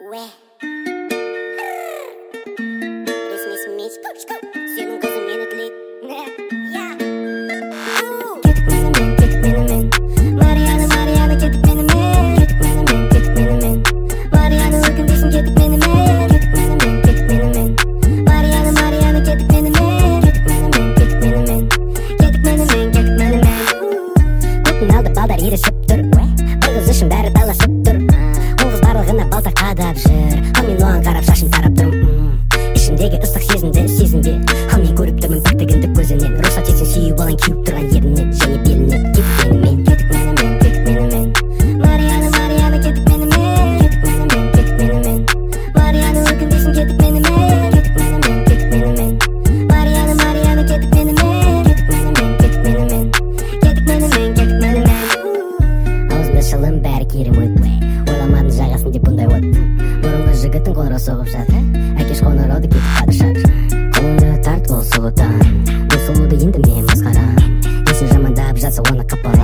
Resmi smeç senin kızın meni tileydi. Ketip meni men Mariana ketip meni men ketip meni men Mariana uygun desin ketip meni men ketip meni men Mariana ketip meni men ketip meni men Ko'pni aldı balдар erişip dur Bir kız için bari talashib dur O kız bарлығына balta qadab jir Al men oğan qarab shashim tarab turum İçimdeki ıslak sezinbe Al men көріп тұрмын пәктігінді көзінен Рұқсат етсең сүйіп алайын күйіп тұрған ерінен Және белінен кетіп мені мен Mariana кетіп мені мен Mariana uygun desin кетіп мені мен кетіп мені мен Mariana кетіп мені мен кетіп мені мен Аузында шылым бәрі керім өт Ойламадың жағасын деп бұндай от Бұрынғы жігіттің қолыра соғып жатыр Әкеш қоңыр ауды кетіп падышар Қолыңды тарт ол сұлудан Бұл сұлуды енді мен масқарам Есін жамандап жатса оны қапалам